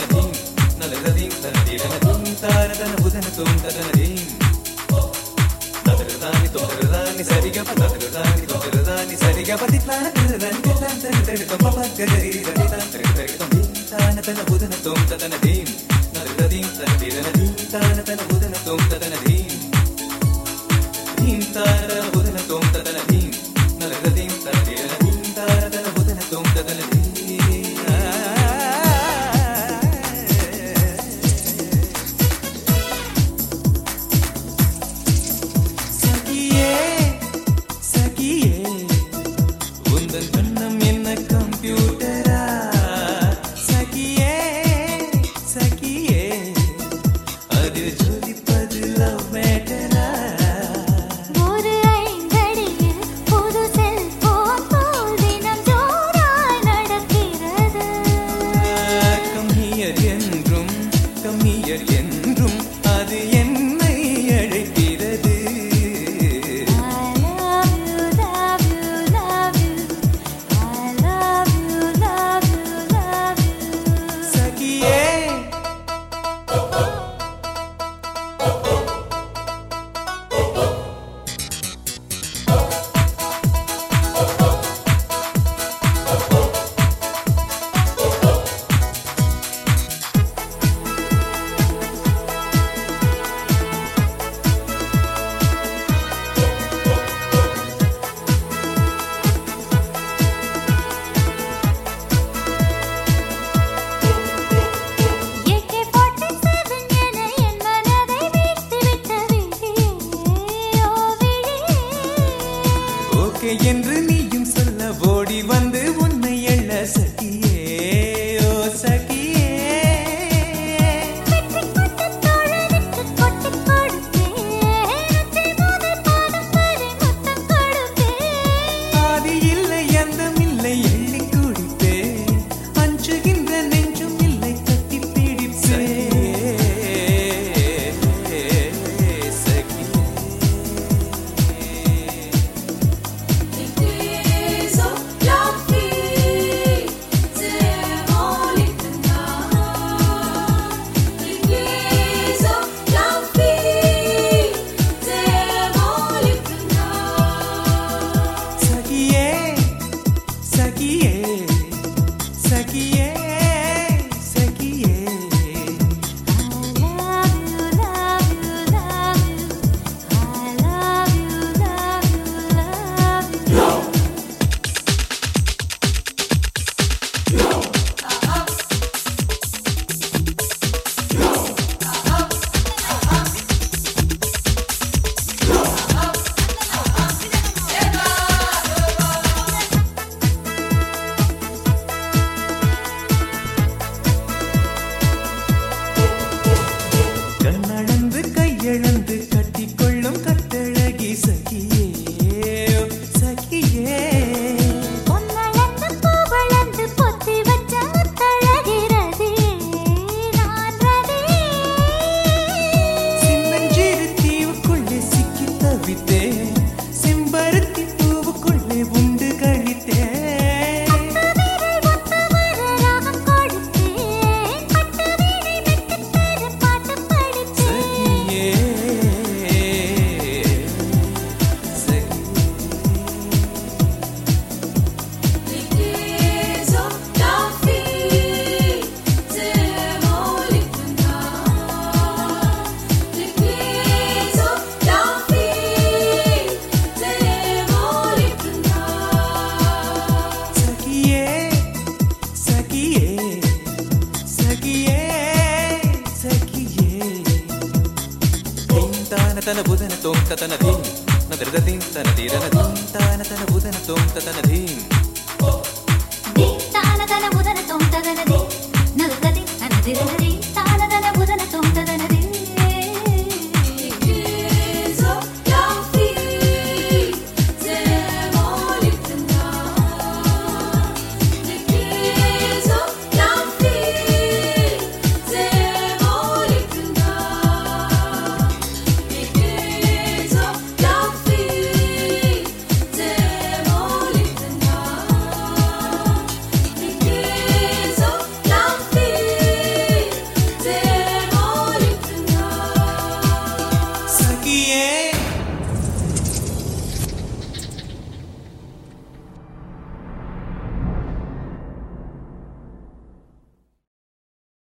தனதீம் நலதீம் தனதீம் தானதன புதன தோம் தனதீம் ததரதானி தோதரதானி சரிக பதரதானி தோதரதானி சரிக பதித்லான தரதானி ததன் தரதரி தம்பபக்கரி தரிதான் தரதரி தம்பீம் தானதன புதன தோம் தனதீம் நலதீம் தனதீம் தானதன புதன தோம் தனதீம் தீம் தானதன புதன தோம் தனதீம் நலதீம் தனதீம் தானதன புதன தோம் தனதீம் என்றும் அது என்னை அழைக்கிறது. சகியே என்று நீயும் சொல்ல ஓடி வந்து உன்னை எள்ள சகியே ஓ சகியே ஆதி இல்லை அந்தம் இல்லை எள்ளி குடிப்பே அஞ்சுகின்ற நெஞ்சும் இல்லை தட்டி பிடிப்பே எழுந்து கட்டிக்கொள்ளும் கட்டழகி சகியே சகியே பொன்னழந்து பூவளந்து பொத்தி வச்ச முத்தழகிறதே நான் ரதே சின்னஞ்சிறு தீவுக்குள்ளே சிக்கி தவித்தே செம்பருத்தி பூவுக்குள்ளே உண்டு கழித்தே தன புதன தோம் தனதீம் நதரதீம் தனதீரனதீம் தானதன புதன தோம் தனதீம் தானதன புதன தோம் தனதீம் நதரதீம் தனதீரனதீம்